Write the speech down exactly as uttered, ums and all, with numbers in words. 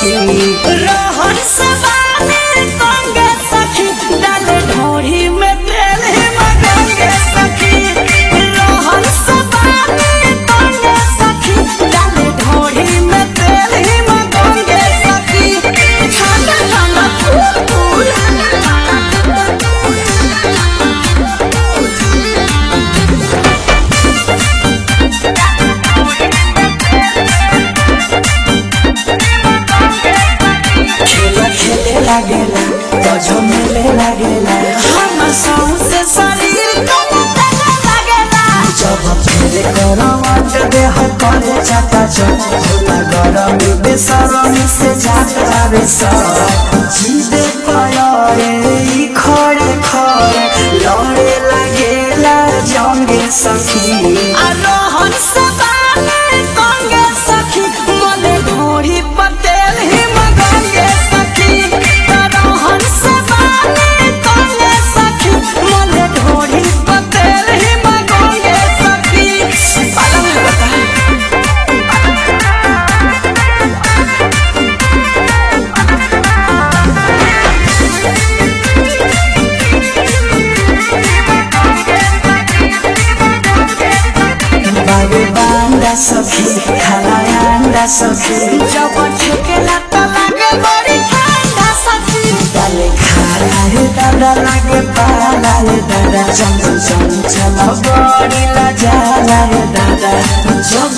सखी रोहन सवाने गंगे सखी डाले ढोरी में तेल हिम गंगे सखी रोहन सवाने गंगे सखी डाले ढोरी में तेल हिम गंगे सखी खाना खाना फूल लागेला तो झमेले लागेला हम सौंसे शरीर कमतला लागेला जब फेरे करवट देह करे चाटा चट होला गरमी बेसरमी से जाता रे सब जीवे पयारे ई खड़े खड़े लड़े लागेला जंगे सखी रोहन सवाने गंगे सखी गले ढोरी पर तेल हिम गंगे सखी रोहन सवाने गंगे सखी गले ढोरी पर तेल हिम गंगे सखी पालन होता है बाबे बांदा सखी खाला अंडा सखी जब ठेकेला तो लागे बड़ी ठंडा सखी डाले खाला रे दादा लागे पाला रे दादा चम चम चम बड़ी ला जाला रे दादा जब